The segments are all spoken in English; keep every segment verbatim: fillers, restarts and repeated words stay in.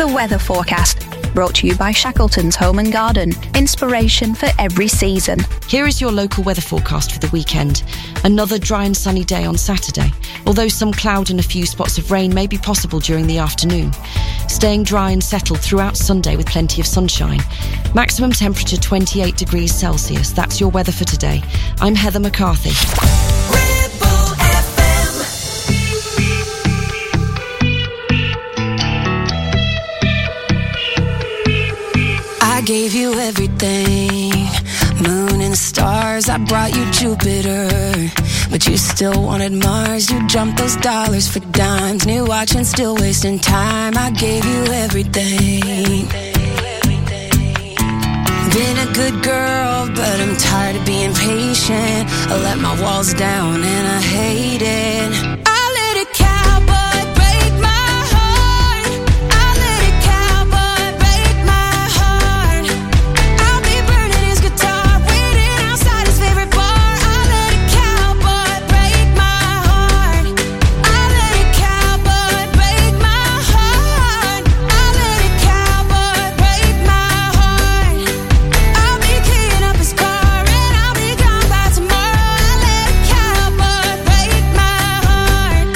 The weather forecast, brought to you by Shackleton's Home and Garden. Inspiration for every season. Here is your local weather forecast for the weekend. Another dry and sunny day on Saturday, although some cloud and a few spots of rain may be possible during the afternoon. Staying dry and settled throughout Sunday with plenty of sunshine. Maximum temperature twenty-eight degrees Celsius. That's your weather for today. I'm Heather McCarthy. I gave you everything, moon and stars, I brought you Jupiter, but you still wanted Mars. You jumped those dollars for dimes, new watch and still wasting time. I gave you everything. Been a good girl, but I'm tired of being patient. I let my walls down and I hate it. I let a cowboy break my heart. I let a cowboy break my heart. I'll be burning his guitar, waiting outside his favorite bar. I let a cowboy break my heart. I let a cowboy break my heart. I let a cowboy break my heart. I'll be keying up his car and I'll be gone by tomorrow. I let a cowboy break my heart.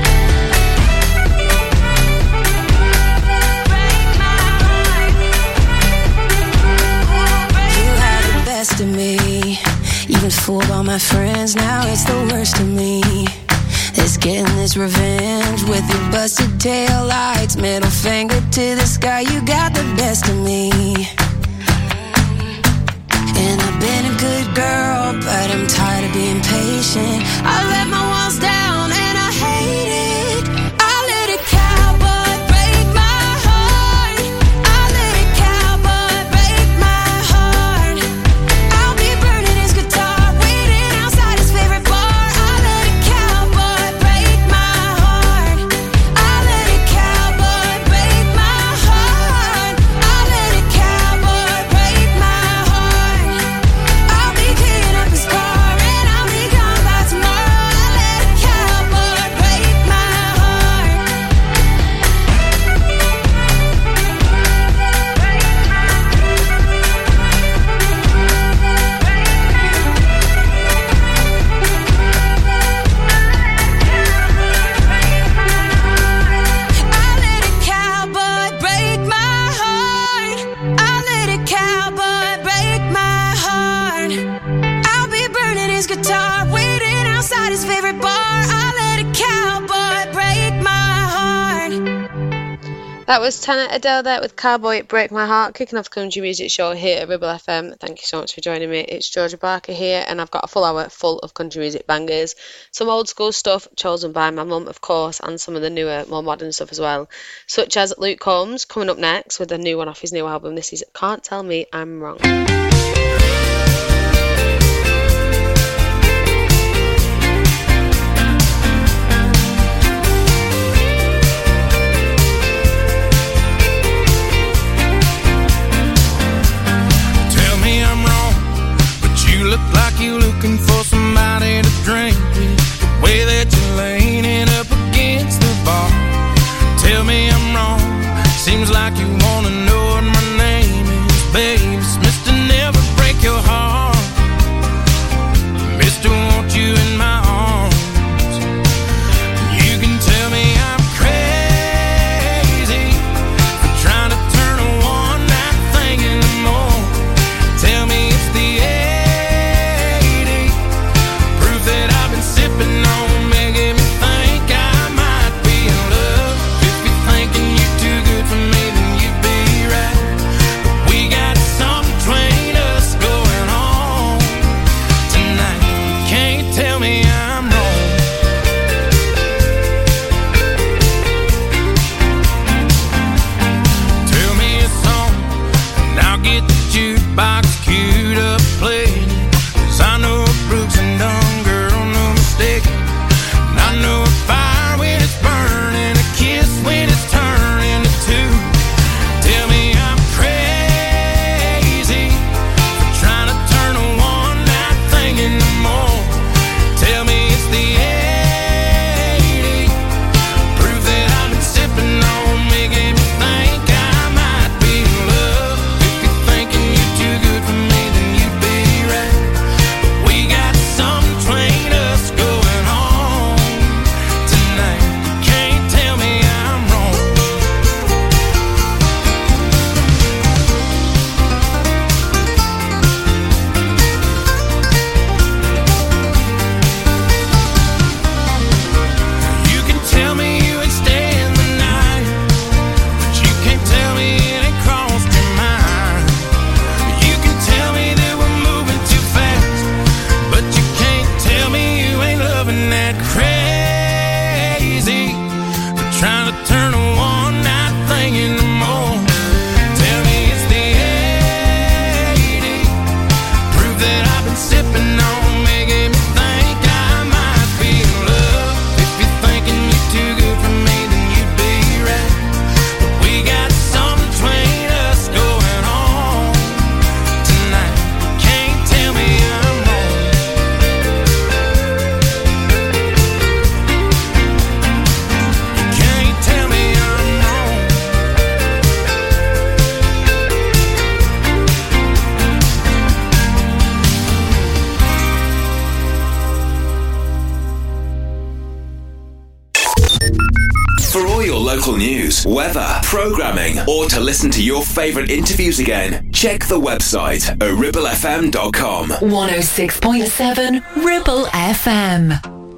Break my heart. You had the best of me, even fooled all my friends. Now it's the worst of me. It's getting this revenge with your busted tail lights, middle finger to the sky. You got the best of me. And I've been a good girl, but I'm tired of being patient. I let my walls down and I hate it. I let a cowboy break my heart. I let a cowboy break my heart. I'll be burning his guitar, waiting outside his favorite bar. I let a cowboy break my heart. I let a cowboy break my heart. I let a cowboy break my heart. I'll be keying up his car and I'll be gone by tomorrow. I let a cowboy break my heart. I let a cowboy break my heart. I let a cowboy break my heart. I'll be burning his guitar, waiting outside his favorite bar. I let a cowboy break my heart. That was Tana Adele there with Cowboy Break My Heart, kicking off the country music show here at Ribble F M. Thank you so much for joining me. It's Georgia Barker here, and I've got a full hour full of country music bangers. Some old school stuff chosen by my mum, of course, and some of the newer, more modern stuff as well, such as Luke Combs coming up next with a new one off his new album. This is Can't Tell Me I'm Wrong. Tell me I'm wrong, but you look like you looking for somebody to drink with. The way that you're leaning up against the bar. Tell me I'm wrong, seems like you wanna know what my name is. Babe, it's Mister Never Break Your Heart. trying to turn a one-night thing into more. Tell me it's the eighty proof that I've been sipping on, making me think I might be in love. If you're thinking you're too good for me, then you'd be right. But we got something between us going on tonight. You can't tell me I'm wrong. You can't tell me I'm wrong. For all your local news, weather, programming, or to listen to your favourite interviews again, check the website at ribble f m dot com. one oh six point seven Ribble F M.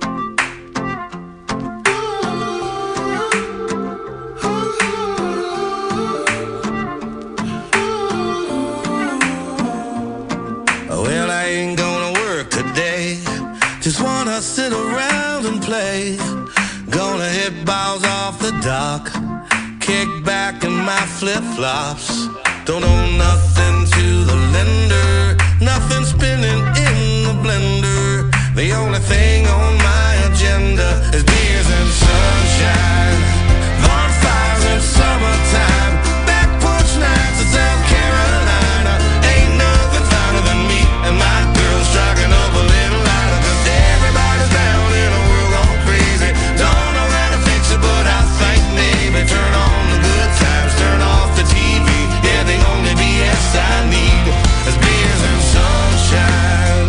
Well, I ain't gonna work today. Just wanna sit around and play. Gonna hit balls off the dock. Kick back in my flip-flops. Don't owe nothing to the lender. Nothing spinning in the blender. The only thing on my agenda is beers and sunshine. Bonfires in summertime. Back porch nights in South Carolina. Ain't nothing finer than me and my girl striking up a little lighter. Cause everybody's down in a world gone crazy. Don't know how to fix it, but I think maybe turn on the good times, turn off the T V. Yeah, the only B S I need is beers and sunshine.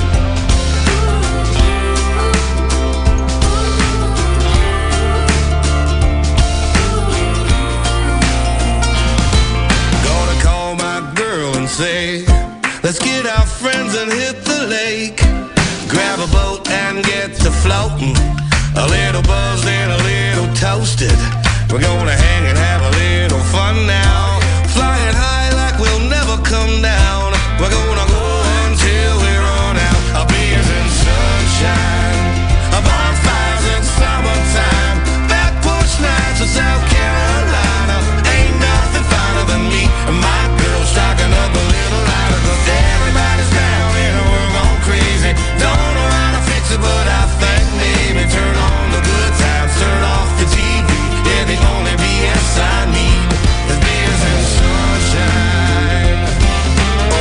Gonna call my girl and say, let's get our friends and hit the lake. Grab a boat and get to floating. A little buzzed and a little toasted. We're gonna hang and have a little fun now. Flying high like we'll never come down. We're gonna go until we run out. Our beers and sunshine. Our bonfires in summertime. Back porch nights in South Carolina. Ain't nothing finer than me and my girl striking up a little lighter. Cause everybody's down in a world gone crazy. Don't know how to fix it, but I think maybe turn on the good times, turn off the T V. Yeah, the only B S I need is beers and sunshine. Oh,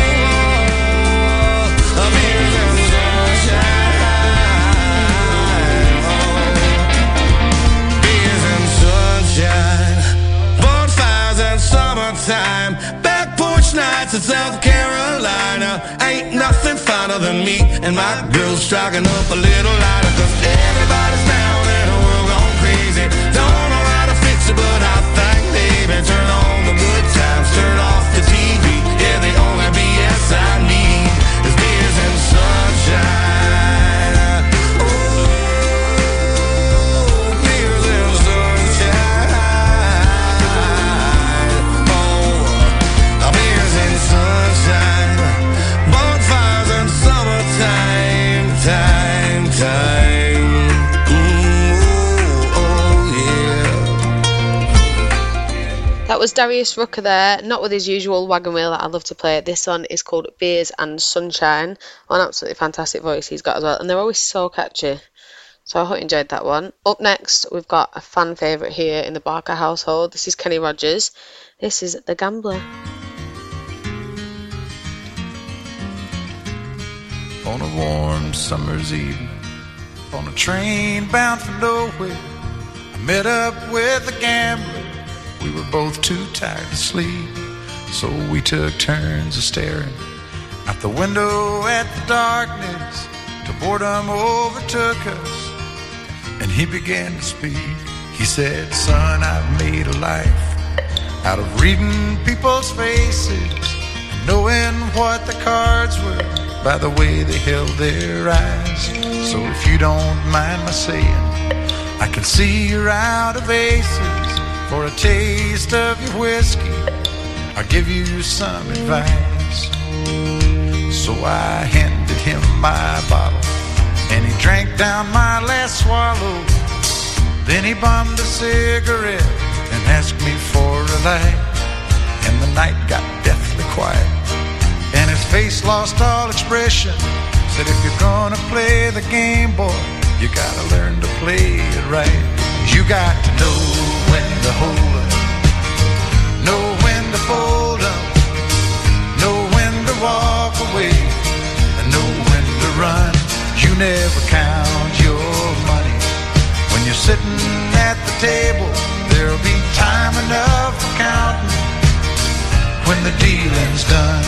beers and sunshine. Oh, beers and sunshine. Bonfires and summertime. Back porch nights in South Carolina. Ain't nothing finer than me and my girl striking up a little lighter. Cause everybody's down in a world gone crazy. Don't know how to fix it, but I think maybe turn on the good times, turn off the T V. Yeah, the only B S I need is beers and sunshine. Oh, beers and sunshine. Oh, beers and sunshine. Bonfires and summertime, time, time. Ooh, oh, yeah. That was Darius Rucker there, not with his usual wagon wheel that I love to play. This one is called Beers and Sunshine. What an absolutely fantastic voice he's got as well, and they're always so catchy. So I hope you enjoyed that one. Up next, we've got a fan favourite here in the Barker household. This is Kenny Rogers. This is The Gambler. On a warm summer's evening, on a train bound for nowhere, I met up with a gambler. We were both too tired to sleep, so we took turns of staring out the window at the darkness till boredom overtook us, and he began to speak. He said, son, I've made a life out of reading people's faces and knowing what the cards were by the way they held their eyes. So if you don't mind my saying, I can see you're out of aces. For a taste of your whiskey, I'll give you some advice. So I handed him my bottle, and he drank down my last swallow. Then he bummed a cigarette and asked me for a light. And the night got deathly quiet, and his face lost all expression. Said, if you're gonna play the game, boy, you gotta learn to play it right. You got to know when to hold up, know when to fold up, know when to walk away, and know when to run. You never count your money when you're sitting at the table. There'll be time enough for counting when the dealing's done.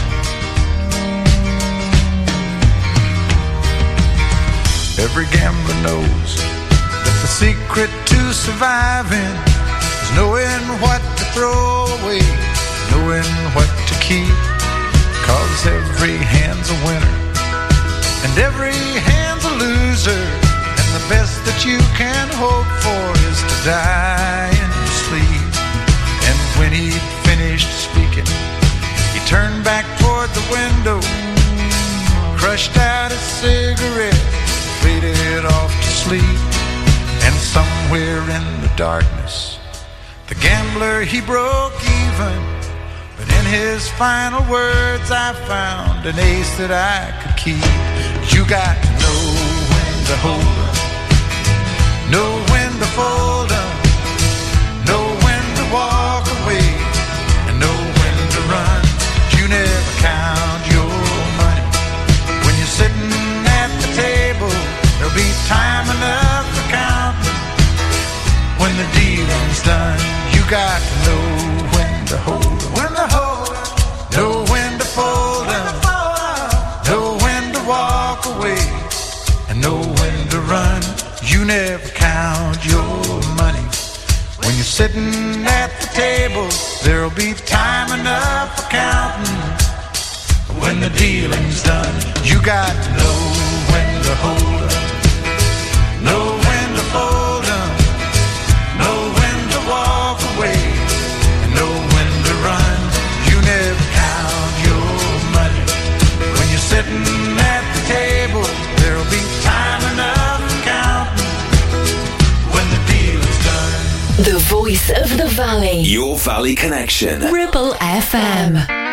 Every gambler knows that the secret to surviving is knowing what to throw away, knowing what to keep. 'Cause every hand's a winner and every hand's a loser, and the best that you can hope for is to die in your sleep. And when he'd finished speaking, he turned back toward the window, crushed out his cigarette, faded off to sleep. And somewhere in the darkness, the gambler, he broke even. But in his final words, I found an ace that I could keep. You got to know when to hold up, know when to fold up, know when to walk away, and know when to run. You never count your money when you're sitting at the table. There'll be time enough for counting when the dealing's done. You got to know when to hold up, when to hold up, know when to fold up, know when to walk away, and know when to run. You never count your money when you're sitting at the table. There'll be time enough for counting when the dealing's done. You got to know when to hold up, know when to fold up, know when to walk away, and know when to run. You never count your money when you're sitting at the table. There'll be time enough for counting when the deal is done. The voice of the valley. Your Valley Connection. Ripple F M.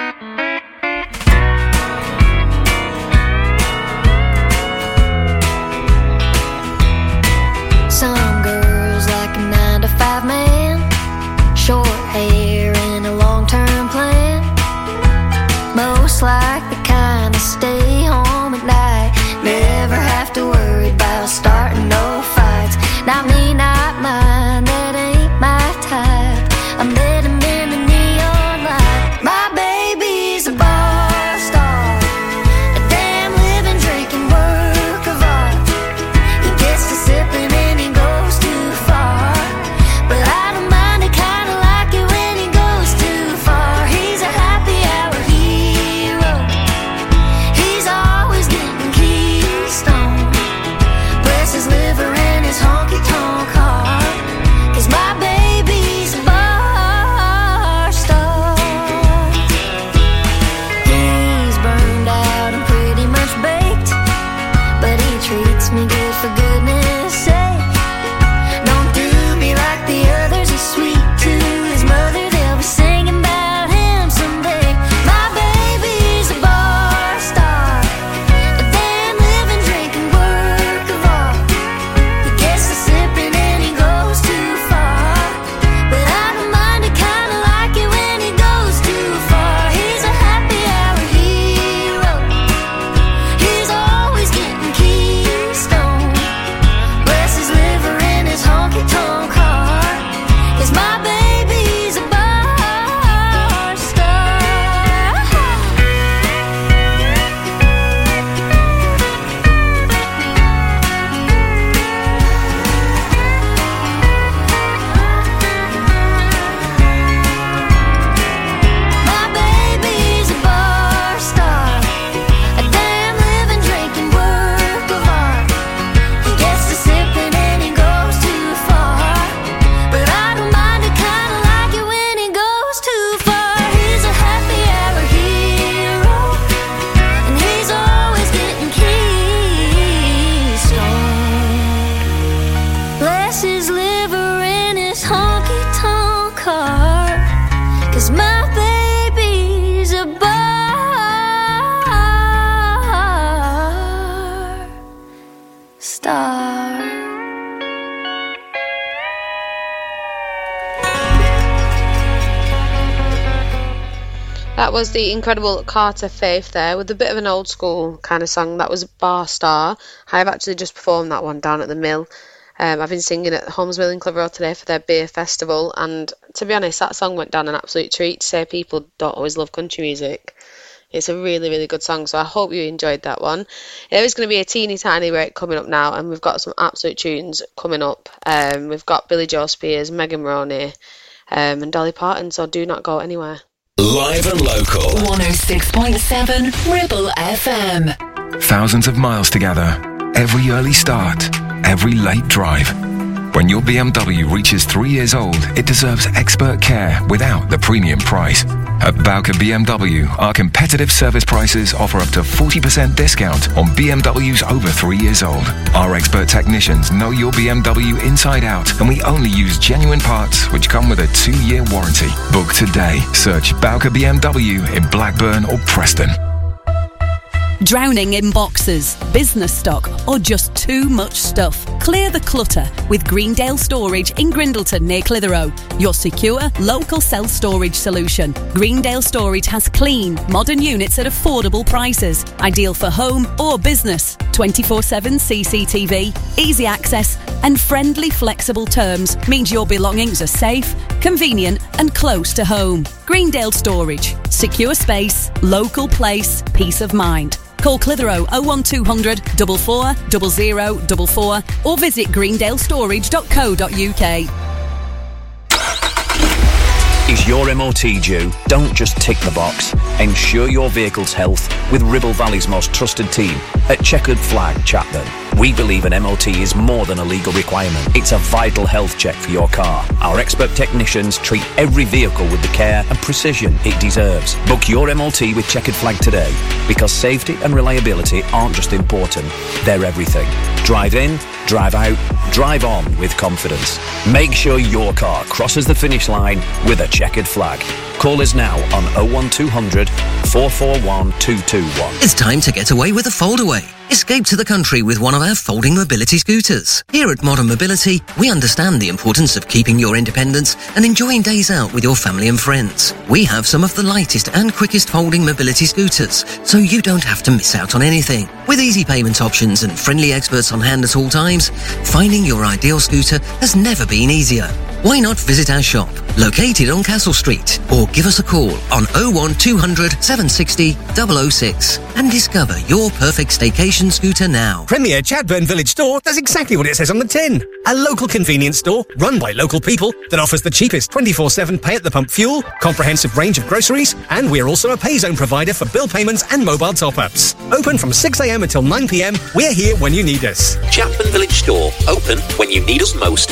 Some girls like a nine to five man, short hair and a long-term plan. Most like the kind that stay home at night, never have to worry about starting no fights. Not me, not mine, that ain't my type. I met him in the neon light. My baby's a bar star, a damn living, drinking work of art. He gets to sipping and he goes too far, but I don't mind it, kinda like it when he goes too far. He's a happy hour hero, he's always getting keystone. Bless his liver and his honky-tonk heart. That was the incredible Carter Faith there with a bit of an old school kind of song. That was Bar Star. I've actually just performed that one down at the Mill. Um, I've been singing at Holmesville in Clitheroe today for their beer festival, and to be honest, that song went down an absolute treat. To say people don't always love country music, it's a really, really good song, so I hope you enjoyed that one. There is going to be a teeny tiny break coming up now, and we've got some absolute tunes coming up. Um, we've got Billy Joe Spears, Megan Roney, um, and Dolly Parton, so do not go anywhere. Live and local. one oh six point seven Ribble F M. Thousands of miles together. Every early start. Every late drive. When your B M W reaches three years old, it deserves expert care without the premium price. At Bowker B M W, our competitive service prices offer up to forty percent discount on B M Ws over three years old. Our expert technicians know your B M W inside out, and we only use genuine parts which come with a two-year warranty. Book today. Search Bowker B M W in Blackburn or Preston. Drowning in boxes, business stock, or just too much stuff? Clear the clutter with Greendale Storage in Grindleton near Clitheroe. Your secure, local self-storage solution. Greendale Storage has clean, modern units at affordable prices. Ideal for home or business. twenty-four seven C C T V, easy access, and friendly, flexible terms means your belongings are safe, convenient, and close to home. Greendale Storage. Secure space, local place, peace of mind. Call Clitheroe oh one two hundred, four four, zero zero four four or visit greendale storage dot co dot uk. Is your M O T due? Don't just tick the box. Ensure your vehicle's health with Ribble Valley's most trusted team at Checkered Flag Chatburn. We believe an M O T is more than a legal requirement. It's a vital health check for your car. Our expert technicians treat every vehicle with the care and precision it deserves. Book your M O T with Checkered Flag today, because safety and reliability aren't just important, they're everything. Drive in, drive out, drive on with confidence. Make sure your car crosses the finish line with a Checkered Flag. Call us now on oh one two hundred, four four one, two two one. It's time to get away with a foldaway. Escape to the country with one of our folding mobility scooters. Here at Modern Mobility, we understand the importance of keeping your independence and enjoying days out with your family and friends. We have some of the lightest and quickest folding mobility scooters, so you don't have to miss out on anything. With easy payment options and friendly experts on hand at all times, finding your ideal scooter has never been easier. Why not visit our shop, located on Castle Street, or give us a call on oh one two hundred, seven six oh, double oh six and discover your perfect staycation scooter now. Premier Chatburn Village Store does exactly what it says on the tin. A local convenience store run by local people that offers the cheapest twenty-four seven pay-at-the-pump fuel, comprehensive range of groceries, and we're also a pay zone provider for bill payments and mobile top-ups. Open from six a.m. until nine p.m. We're here when you need us. Chatburn Village Store, open when you need us most.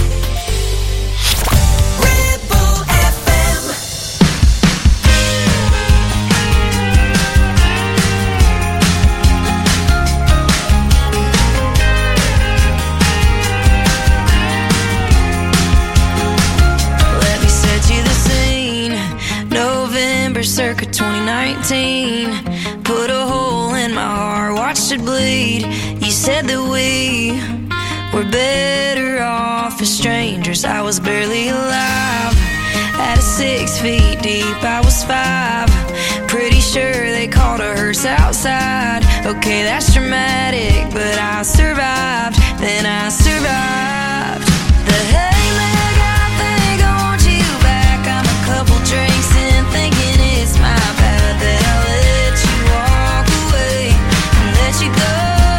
Circa twenty nineteen, put a hole in my heart, watched it bleed. You said that we were better off as strangers. I was barely alive, at a six feet deep, I was five. Pretty sure they called a hearse outside. Okay, that's dramatic, but I survived. Then I survived. The hey leg, I think I want you back. I'm a couple drinks in, thinking it's my bad that I let you walk away and let you go.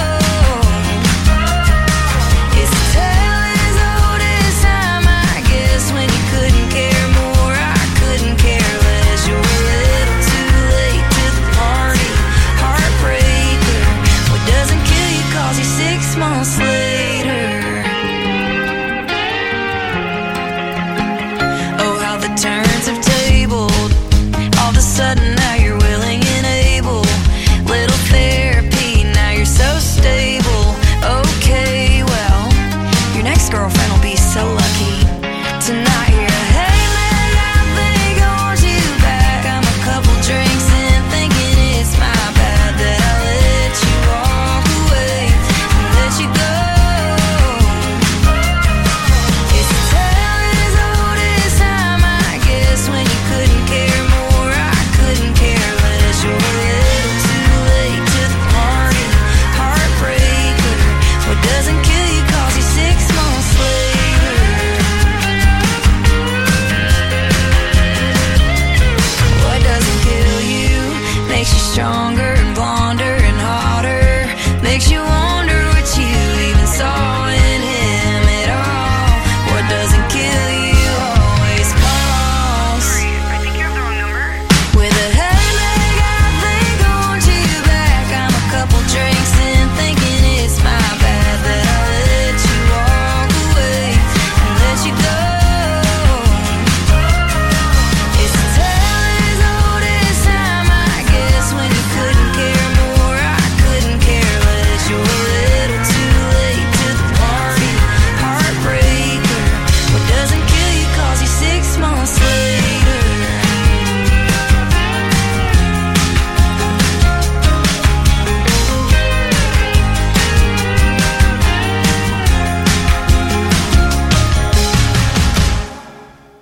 It's a tale as old as time, I guess, when you couldn't care more, I couldn't care less. You're a little too late to the party, heartbreaker. What doesn't kill you calls you six months later.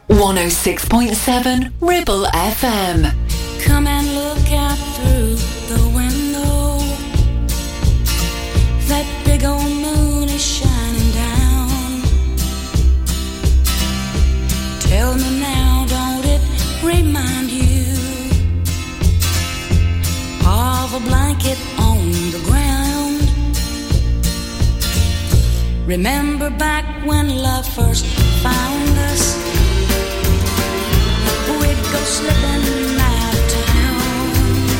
one oh six point seven Ribble F M. Come and look out through the window. That big old moon is shining down. Tell me now, don't it remind you of a blanket on the ground? Remember back when love first found us? We'd go slipping out of town,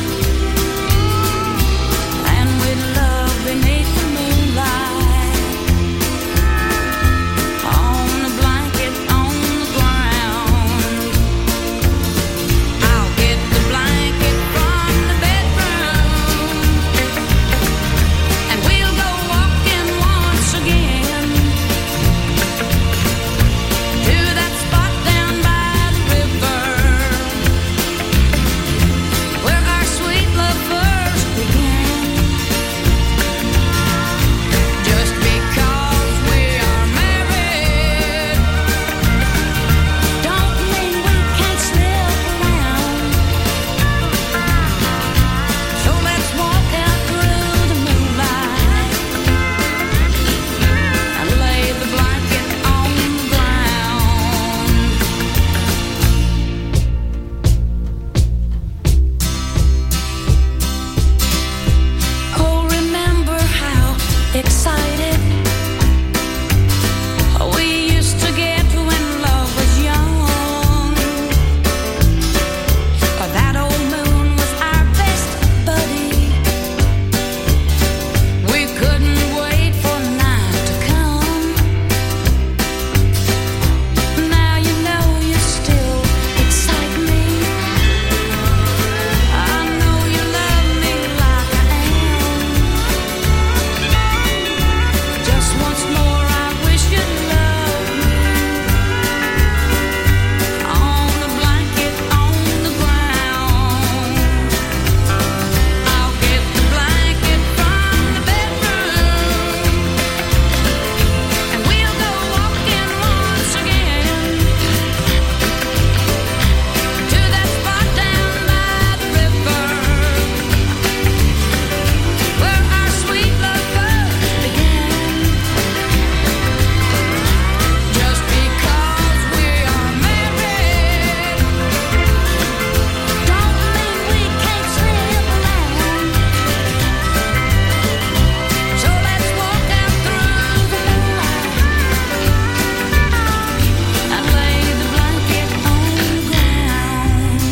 and we'd love beneath the moonlight, on a blanket on the ground. I'll get the blanket from the bedroom, and we'll go walking once again to that spot down by the river, where our sweet love first began. Just because we are married don't mean we can't slip around. So let's walk out through the moonlight and lay the blanket on the ground. Oh, remember how excited we used to get when love was young. That old moon was our best buddy. We couldn't wait for night to come. Now you know you still excite me. I know you love me like I am. Just once more, I wish you'd love me on a blanket on the ground. I'll get the blanket from the bedroom, and we'll go walking once again to that spot down by the river, where our sweet love first began. Just because we are married don't mean we can't slip around. So let's walk out through the moonlight and lay the blanket on the ground.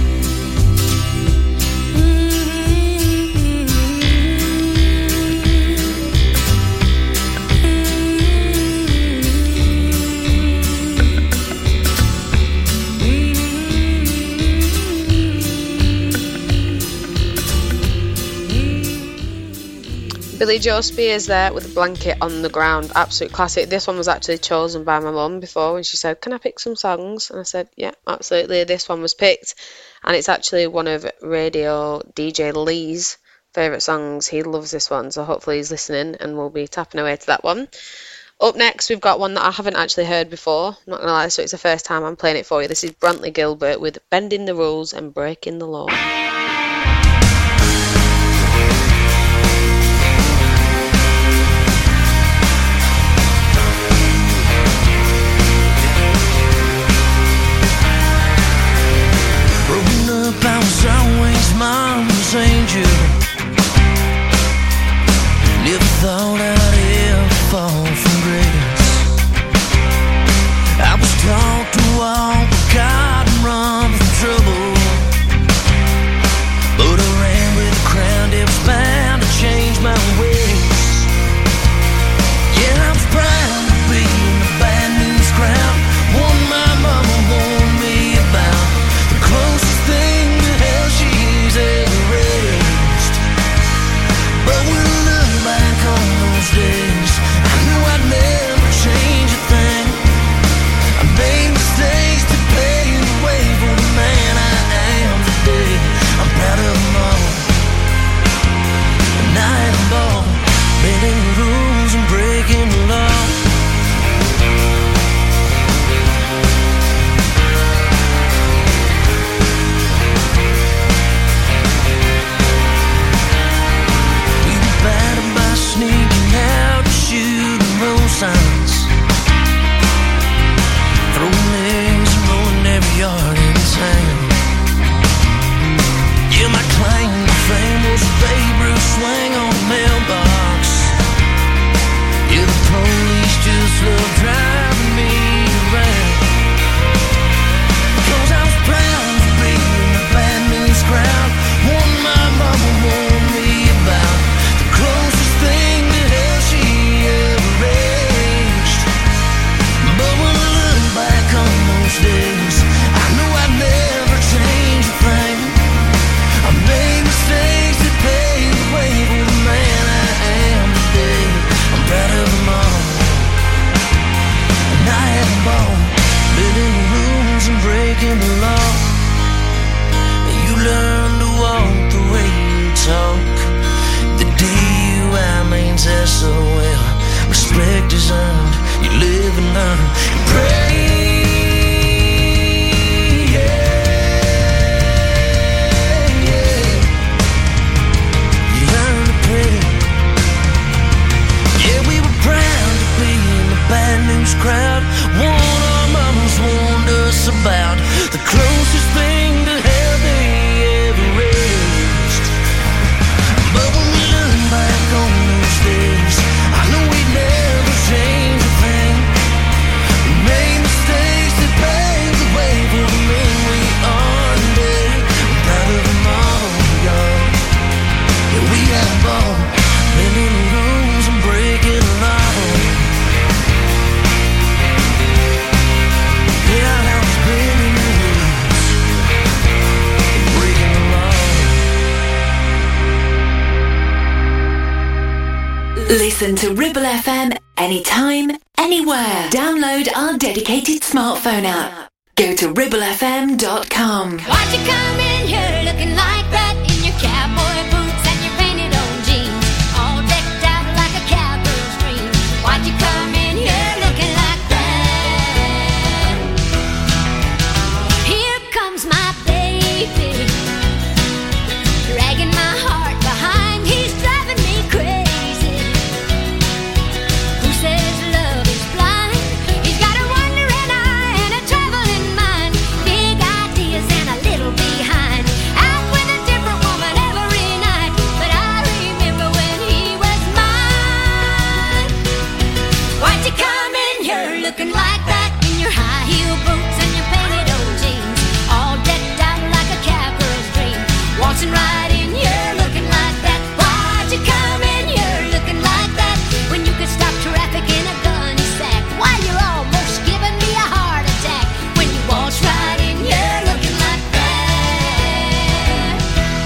Billy Joe Spears there with a blanket on the ground. Absolute classic. This one was actually chosen by my mum before when she said, can I pick some songs? And I said, yeah, absolutely. This one was picked. And it's actually one of Radio D J Lee's favourite songs. He loves this one, so hopefully he's listening and we'll be tapping away to that one. Up next, we've got one that I haven't actually heard before. I'm not going to lie, so it's the first time I'm playing it for you. This is Brantley Gilbert with Bending the Rules and Breaking the Law. Growing up, I was always mama's angel. Never thought I'd ever fall from grace. I was taught to walk with God and run from trouble. Listen to Ribble F M anytime, anywhere. Download our dedicated smartphone app. Go to ribble f m dot com. Why'd you come in here looking like that in your cowboy boots and your painted on jeans, all decked out like a cowgirl's dream? Why'd you come in here looking like that? Here comes my baby, dragging my heart behind. He's driving me crazy. Who says love is blind? He's got a wandering eye and a traveling mind, big ideas and a little behind. Out with a different woman every night, but I remember when he was mine. Why'd you come in here looking like that in your high heel boots and your painted old jeans, all decked out like a cowgirl's dream? Waltzing right in here looking like that. Why'd you come in here looking like that when you could stop traffic in a gunny sack? Why, you're almost giving me a heart attack when you waltz right in here looking like that.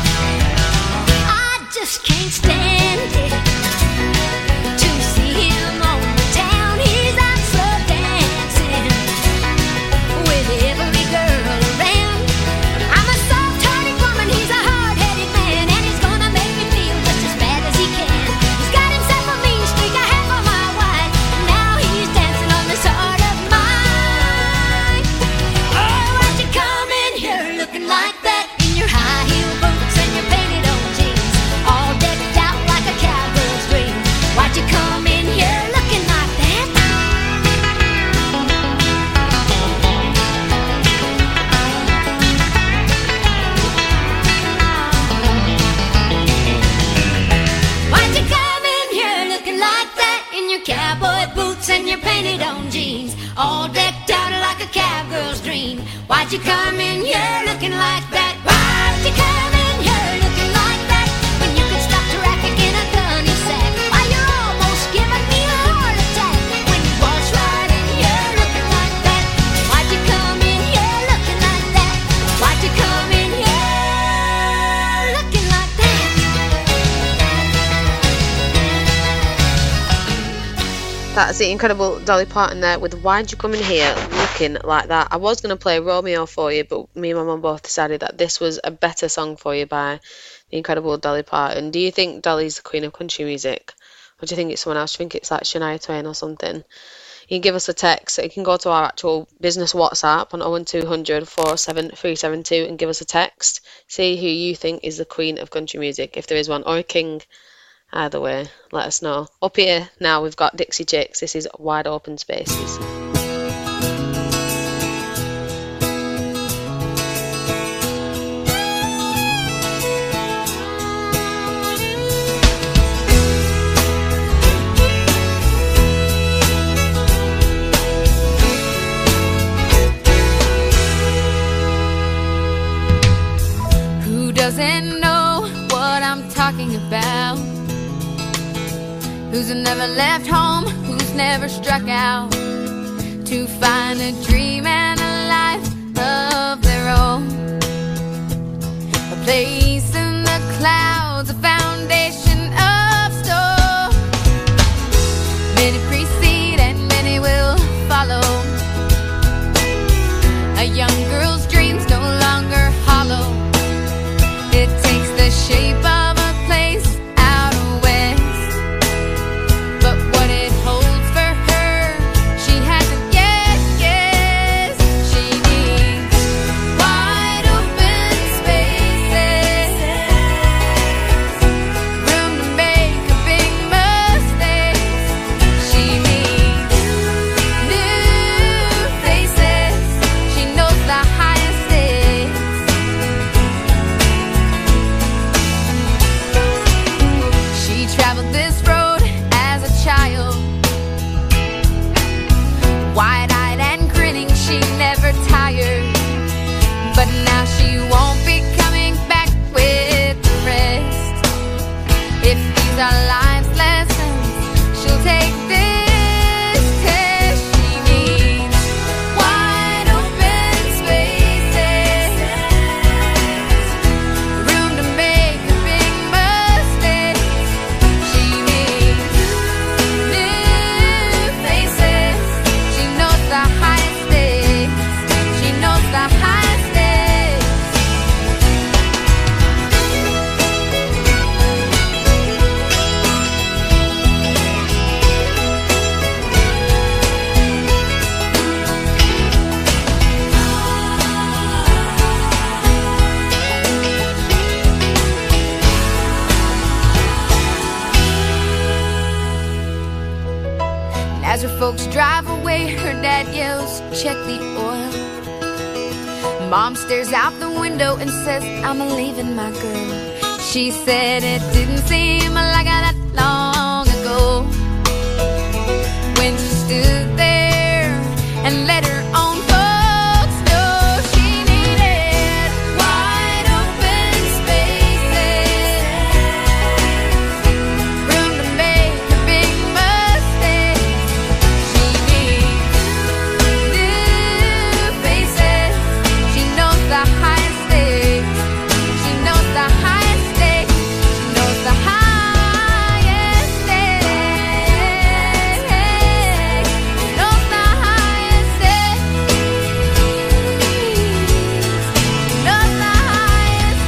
I just can't stand it to see him on the town. He's out slow dancing with every girl around. I'm a soft-hearted woman, he's a hard-headed man, and he's gonna make me feel just as bad as he can. He's got himself a mean streak, a half of my wife, and now he's dancing on this heart of mine. Oh, why'd you come in here looking like that in your high heel boots and your painted on jeans, all decked out like a cowgirl's dream? Why'd you come in here looking like that? Why'd you come in here looking like that in your cowboy boots and your painted on jeans, all decked out like a cowgirl's dream? Why'd you come in here looking like that? Why'd you come in here looking like that when you could stop traffic in a gunny sack? Why, you're almost giving me a heart attack when you waltz right in here looking like that. Why'd you come in here looking like that? Why'd you come in here looking like that? That's the incredible Dolly Parton there with Why'd You Come In Here Looking Like That. I was going to play Romeo for you, but me and my mum both decided that this was a better song for you by the incredible Dolly Parton. Do you think Dolly's the queen of country music? Or do you think it's someone else? Do you think it's like Shania Twain or something? You can give us a text. You can go to our actual business WhatsApp on oh one two hundred, four oh seven, three seven two and give us a text. See who you think is the queen of country music, if there is one, or a king. Either way, let us know. Up here now we've got Dixie Chicks. This is Wide Open Spaces. Who doesn't know what I'm talking about? Who's never left home, who's never struck out to find a dream and a life of their own, a place in the clouds, a foundation of stone. Many precede and many will follow. A young girl's dreams no longer hollow. It takes the shape of a place out west, but what it holds for her, she hasn't yet guessed. spoil. Mom stares out the window and says, I'm leaving my girl. She said it didn't seem like that long ago when she stood there and let her own folks know she needed wide open spaces, room to make a big mistake. She needs new faces. She knows the highest stakes. She knows the highest stakes. She knows the highest stakes. Knows the highest stakes. Knows the highest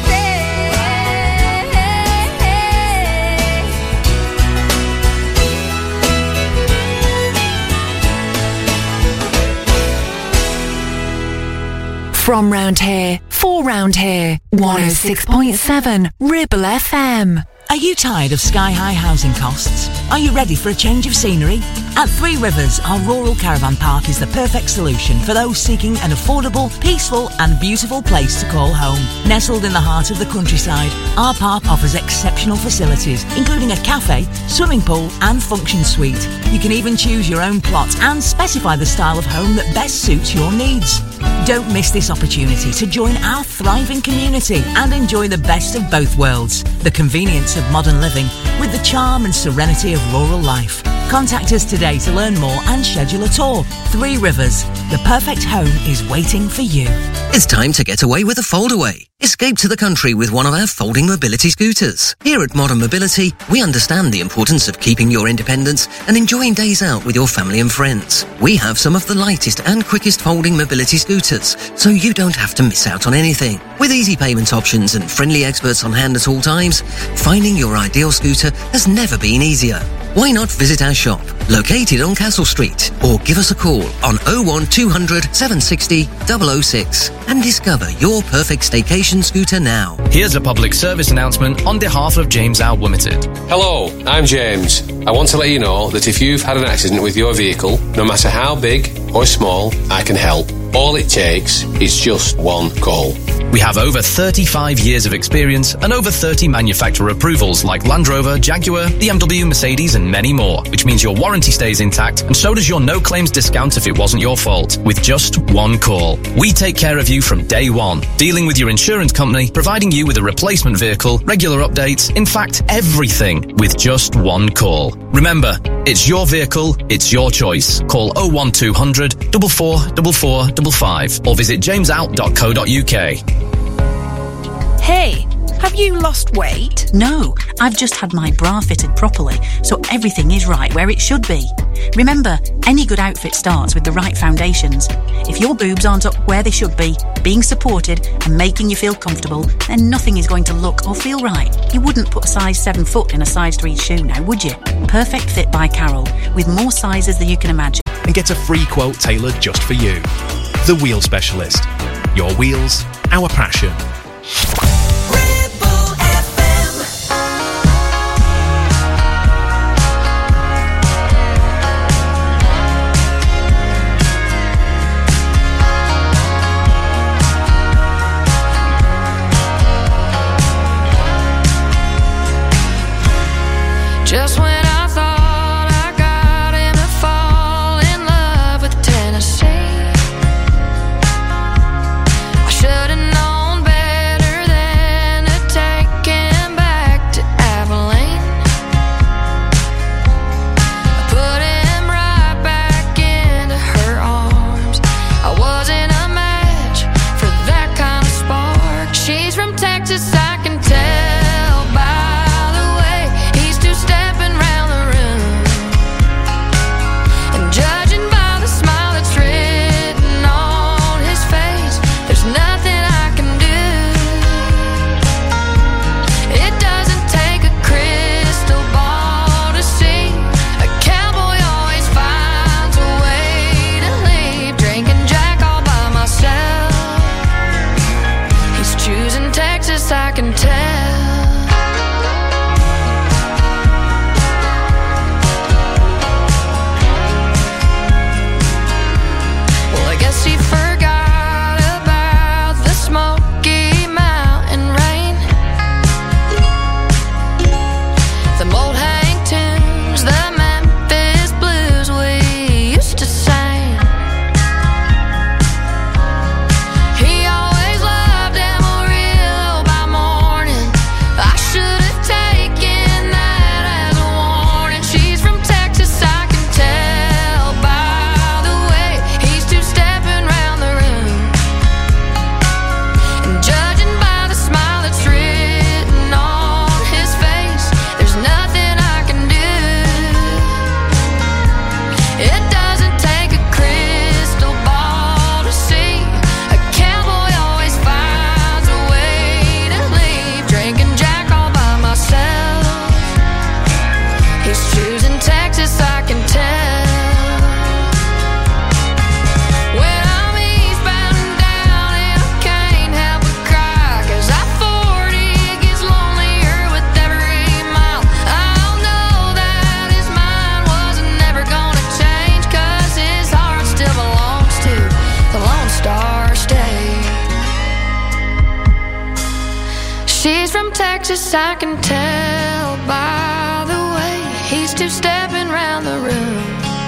stakes. From round here, for round here, one oh six point seven Ribble F M. Are you tired of sky-high housing costs? Are you ready for a change of scenery? At Three Rivers, our rural caravan park is the perfect solution for those seeking an affordable, peaceful and beautiful place to call home. Nestled in the heart of the countryside, our park offers exceptional facilities, including a cafe, swimming pool and function suite. You can even choose your own plot and specify the style of home that best suits your needs. Don't miss this opportunity to join our thriving community and enjoy the best of both worlds, the convenience of modern living with the charm and serenity of rural life. Contact us today to learn more and schedule a tour. Three Rivers, the perfect home is waiting for you. It's time to get away with a foldaway. Escape to the country with one of our folding mobility scooters. Here at Modern Mobility, we understand the importance of keeping your independence and enjoying days out with your family and friends. We have some of the lightest and quickest folding mobility scooters, so you don't have to miss out on anything. With easy payment options and friendly experts on hand at all times, finding your ideal scooter has never been easier. Why not visit our shop, located on Castle Street, or give us a call on oh one two hundred, seven six oh, double oh six and discover your perfect staycation scooter now. Here's a public service announcement on behalf of James Al Limited. Hello, I'm James. I want to let you know that if you've had an accident with your vehicle, no matter how big or small, I can help. All it takes is just one call. We have over thirty-five years of experience and over thirty manufacturer approvals like Land Rover, Jaguar, B M W, Mercedes and many more, which means your warranty stays intact and so does your no claims discount if it wasn't your fault, with just one call. We take care of you from day one, dealing with your insurance company, providing you with a replacement vehicle, regular updates, in fact everything, with just one call. Remember, it's your vehicle, it's your choice. Call oh one two hundred, four four four four five five or visit james out dot co dot uk. Hey, have you lost weight? No, I've just had my bra fitted properly, so everything is right where it should be. Remember, any good outfit starts with the right foundations. If your boobs aren't up where they should be, being supported and making you feel comfortable, then nothing is going to look or feel right. You wouldn't put a size seven foot in a size three shoe now, would you? Perfect Fit by Carol, with more sizes than you can imagine. And get a free quote tailored just for you. The Wheel Specialist. Your wheels, our passion. Just when I thought I got him to fall in love with Tennessee, I should've known better. from Texas, I can tell by the way he's two-stepping round the room.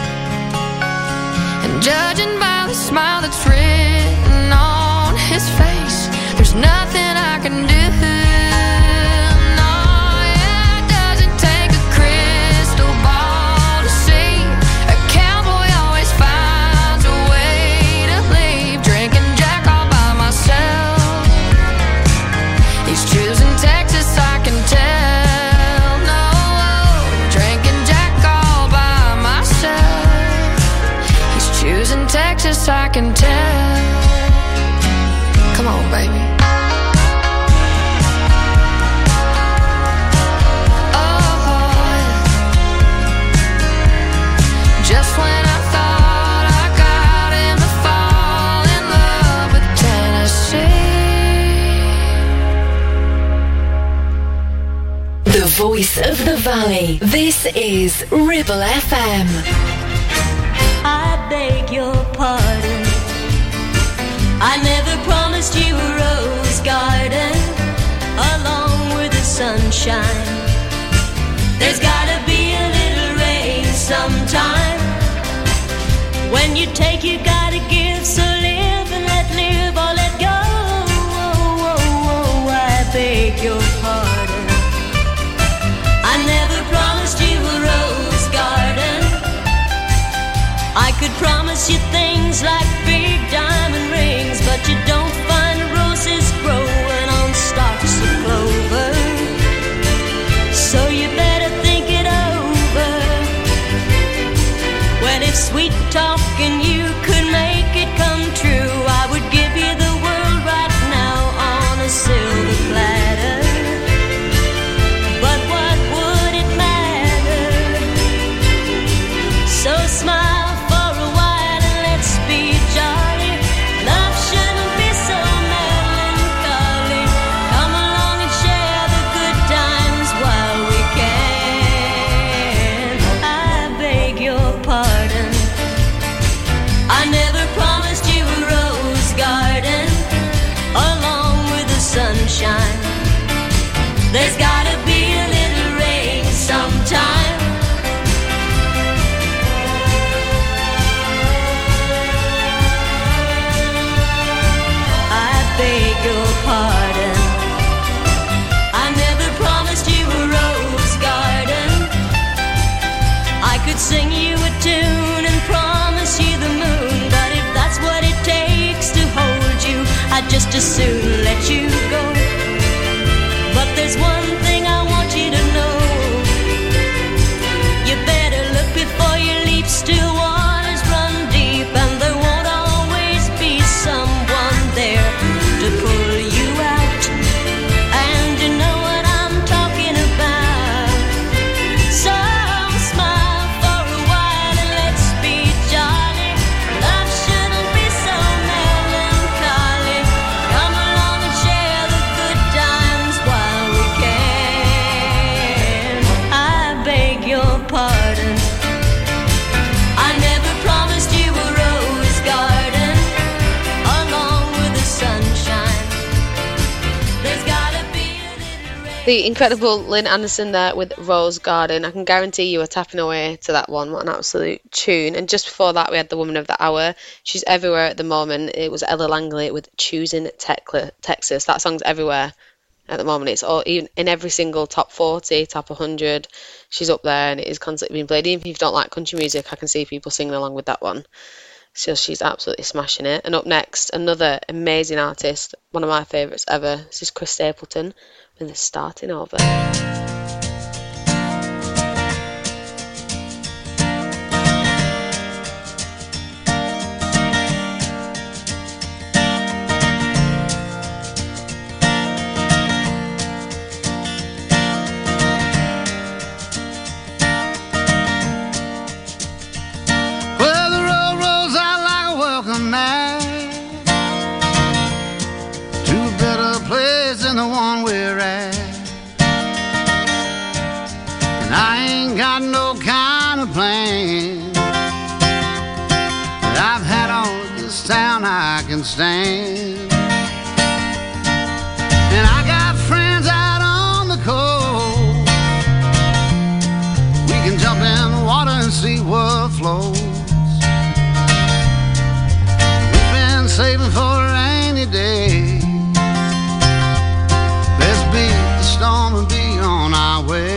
And judging by the smile that's written on his face, there's nothing I can do. I can tell. Come on, baby. Oh, just when I thought I got him to fall in love with Tennessee. The voice of the valley. This is Ribble F M. I beg your pardon. I never promised you a rose garden along with the sunshine. There's gotta be a little rain sometime. When you take, you gotta give. So live and let live or let go. Oh, oh, oh, I beg your pardon. I never promised you a rose garden. I could promise you things like big diamond rings, but you don't find roses growing on stalks of clover. So you better think it over. Well, if sweet talking you could make it come true, I would give you the world right now on a silver platter. But what would it matter? So smile. There's gotta be a little rain sometime. I beg your pardon. I never promised you a rose garden. I could sing you a tune and promise you the moon, but if that's what it takes to hold you, I'd just as soon let you go. But there's one thing I want you to know. You better look before you leap. Still waters run deep, and there won't always be someone there to pull you out. And you know what I'm talking about. So smile for a while and let's be jolly. Love shouldn't be so melancholy. Come along and share the good times while we can. I beg your pardon. I never promised you a rose garden along with the sunshine. There's gotta be a little rain. The incredible Lynn Anderson there with Rose Garden. I can guarantee you were tapping away to that one. What an absolute tune. And just before that, we had the Woman of the Hour. She's everywhere at the moment. It was Ella Langley with Choosing Tecla- Texas. That song's everywhere at the moment. It's all in, in every single top forty, top one hundred. She's up there and it is constantly being played. Even if you don't like country music, I can see people singing along with that one. So she's absolutely smashing it. And up next, another amazing artist, one of my favourites ever. This is Chris Stapleton with Starting Over. Well, the road rolls out like a welcome mat to a better place than the one we're at. And I ain't got no kind of plan that I've had all of this town I can stand. And I got friends out saving for a rainy day. Let's beat the storm and be on our way.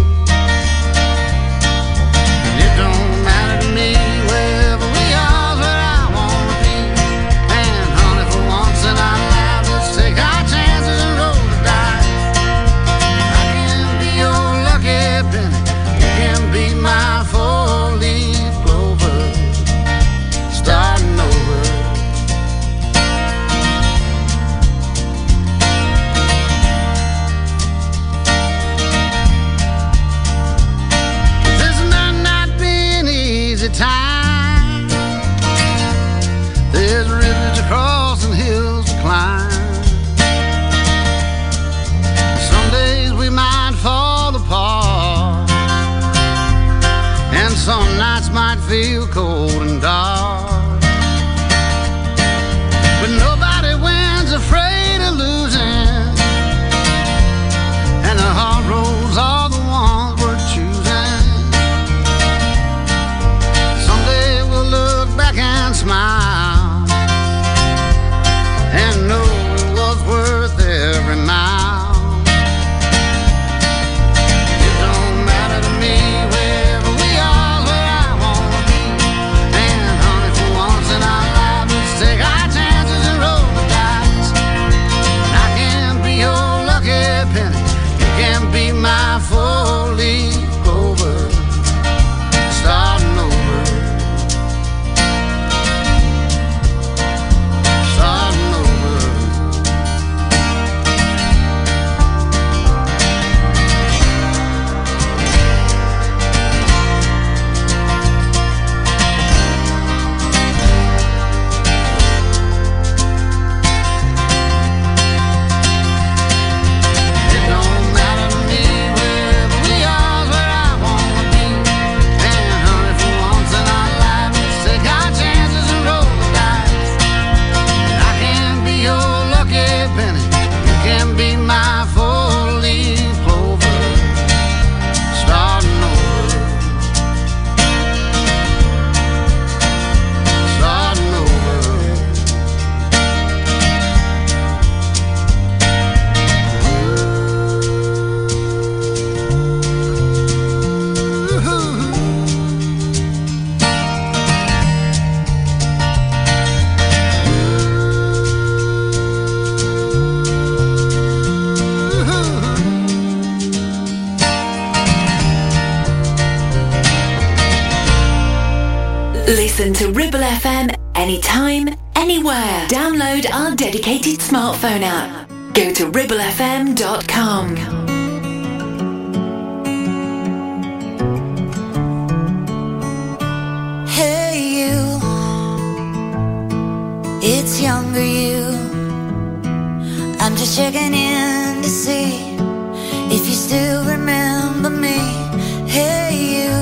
And it don't matter to me wherever we are, where I wanna be. And honey, for once in our lives, let's take our chances and roll the dice. I can be your lucky penny, you can be my four-leaf clover, starting over. This might not be an easy time. There's rivers to cross and hills to climb. Some days we might fall apart, and some nights might feel cold and dark. But nobody wins afraid of losing, and the hard roads are the ones worth choosing. Someday we'll look back and smile and know it was worth every mile. It don't matter to me wherever we are, where I wanna be. And honey, for once in our lives, let's take our chances and roll the dice. And I can be your lucky penny, you can be my four-leaf clover, starting over, starting over. It don't matter to me wherever we are, where I wanna be. And honey, for once in our lives, let's take our chances and roll the dice. And I can be your lucky penny, you can be my four-leaf clover, starting over, starting over. Listen to Ribble F M anytime, anywhere. Download our dedicated smartphone app. Go to ribble f m dot com. Hey you, it's younger you. I'm just checking in to see if you still remember me. Hey you,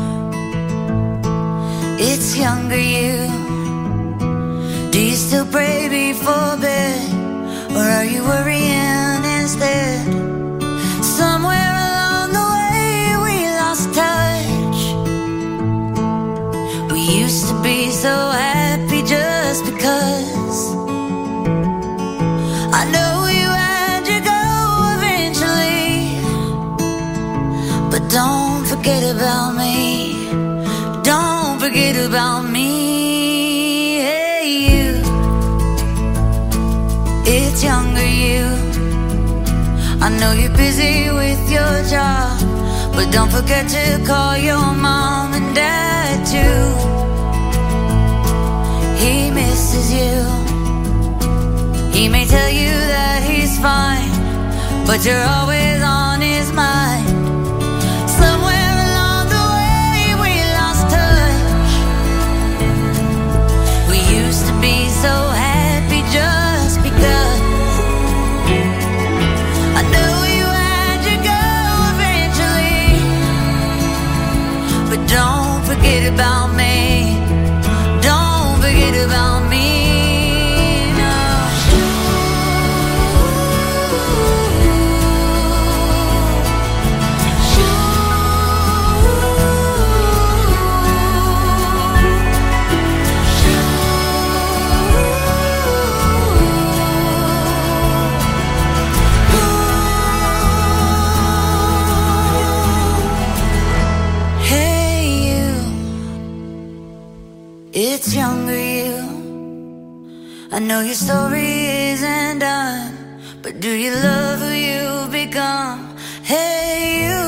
it's younger you. Do you still pray before bed, or are you worrying instead? Somewhere along the way we lost touch. We used to be so happy just because. I know you had to go eventually, but don't forget about me. Don't forget about me. Hey you, it's younger you. I know you're busy with your job, but don't forget to call your mom and dad too. He misses you. He may tell you that he's fine, but you're always on his mind. Somewhere along the way we lost touch. We used to be so happy just because. I know you had to go eventually, but don't forget about me. Don't forget about me. I know your story isn't done, but do you love who you've become? Hey you,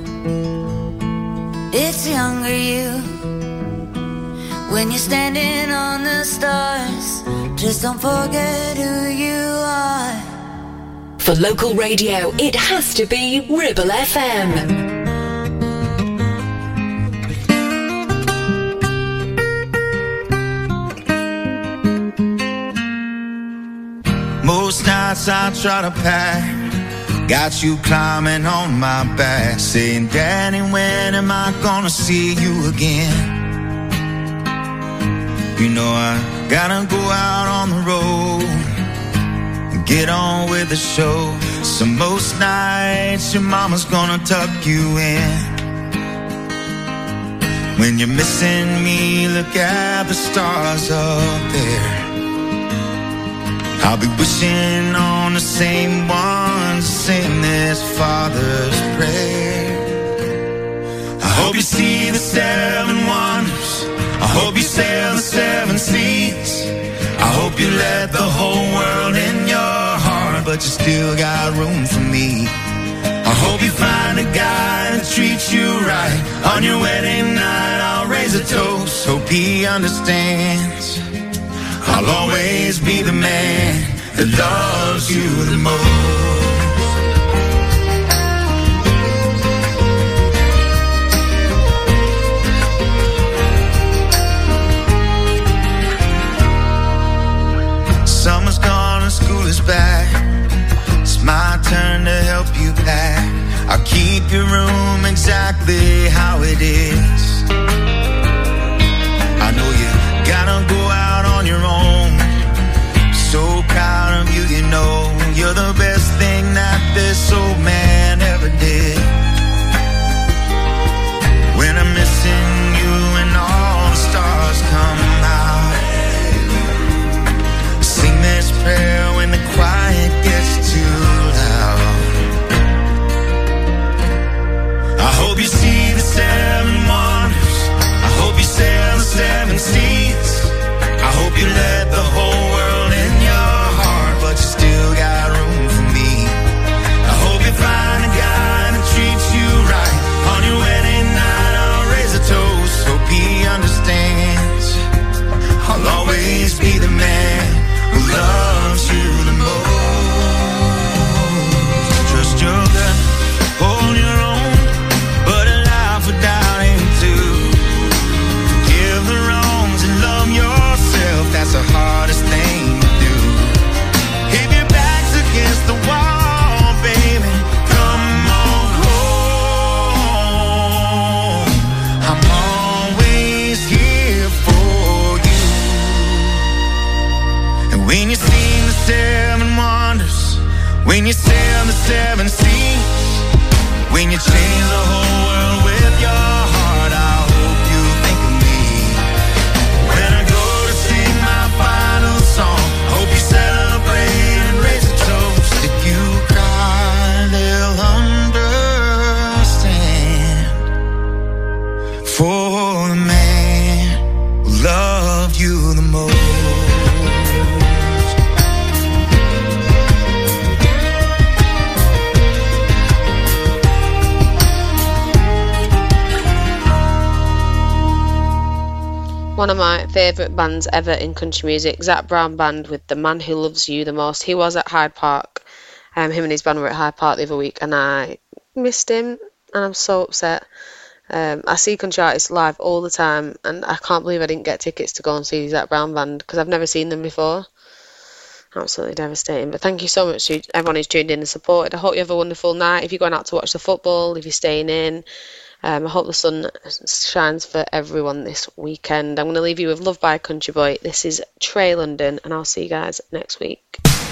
it's younger you. When you're standing on the stars, just don't forget who you are. For local radio, it has to be Ribble F M. Most nights I try to pack, got you climbing on my back, saying, Daddy, when am I gonna see you again? You know I gotta go out on the road and get on with the show. So most nights your mama's gonna tuck you in. When you're missing me, look at the stars up there. I'll be wishing on the same ones, sing this Father's prayer. I hope you see the seven wonders, I hope you sail the seven seas, I hope you let the whole world in your heart, but you still got room for me. I hope you find a guy that treats you right. On your wedding night I'll raise a toast, hope he understands I'll always be the man that loves you the most. Summer's gone and school is back. It's my turn to help you pack. I'll keep your room exactly how it is. I know you gotta go out on your own. So proud of you, you know. You're the best thing that this old man ever did. When I'm missing you and all the stars come out, sing this prayer when the quiet gets too loud. I hope you see the seven wonders, I hope you sail the seven seas, I hope you let the whole world in your heart, but you still got room for me. I hope you find a guy that treats you right. On your wedding night I'll raise a toast, hope he understands I'll always be the man who loves you the most. Trust your gut, hold your own, but a life without him too. Give the wrongs and love yourself, that's the hardest thing to do. If your back's against the wall, baby, come on home. I'm always here for you. And when you sing the seven wonders, when you sail the seven seas, when you change the whole world with your heart, I hope you think of me. When I go to sing my final song, hope you celebrate and raise a toast. If you cry, they'll understand. For the man who loved you the most. One of my favourite bands ever in country music, Zac Brown Band with The Man Who Loves You the Most. He was at Hyde Park. Um, him and his band were at Hyde Park the other week, and I missed him, and I'm so upset. Um, I see country artists live all the time, and I can't believe I didn't get tickets to go and see Zac Brown Band because I've never seen them before. Absolutely devastating. But thank you so much to everyone who's tuned in and supported. I hope you have a wonderful night. If you're going out to watch the football, if you're staying in, Um, I hope the sun shines for everyone this weekend. I'm going to leave you with Love by Country Boy. This is Trey London, and I'll see you guys next week.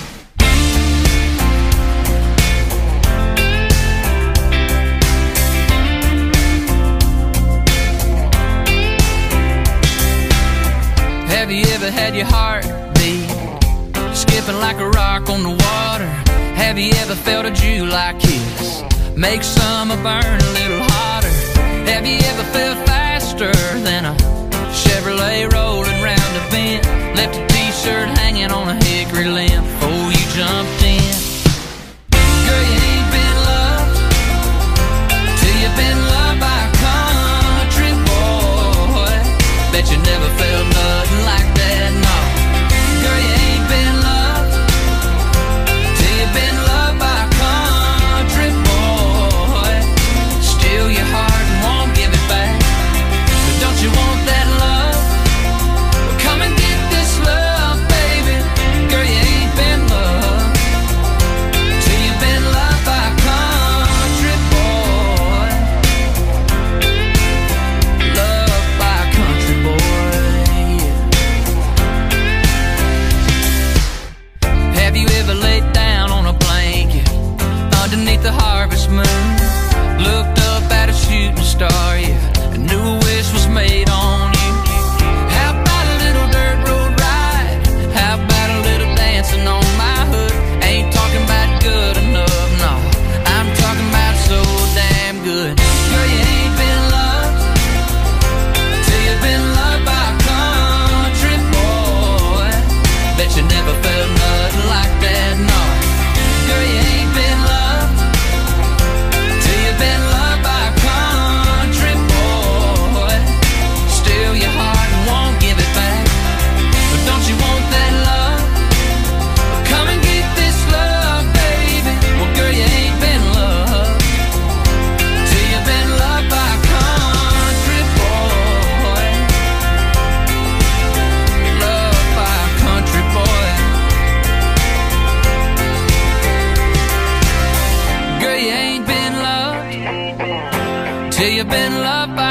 Have you ever had your heart beat skipping like a rock on the water? Have you ever felt a July kiss make summer burn a little hotter? Have you ever felt faster than a Chevrolet rolling round a bend? Left a t-shirt t-shirt hanging on a hickory limb before you jumped in. Girl, you ain't been loved till you've been loved by a country boy. Bet you never felt nothing like that, no. Girl, you ain't been loved till you've been loved by a country boy. Steal your heart and won't give it back. But don't you want that love? Well, come and get this love, baby. Girl, you ain't been loved till you've been loved by a country boy. Loved by a country boy, yeah. Have you ever laid down on a blanket underneath the harvest moon? Looked up at a shooting star, yeah, and knew a wish was made on you. How about a little dirt road ride? How about a little dancing on my hood? Ain't talking about good enough, no. I'm talking about so damn good. Girl, you ain't been loved till you've been loved by a country boy. Bet you never felt nothing like that, no. Girl, you ain't been loved till you've been loved by a country boy. Steal your heart and won't give it back. But don't you want that love? Well, come and get this love, baby. Well, girl, you ain't been loved till you've been loved by a country boy. Loved by a country boy. Girl, you ain't been loved till you've been loved by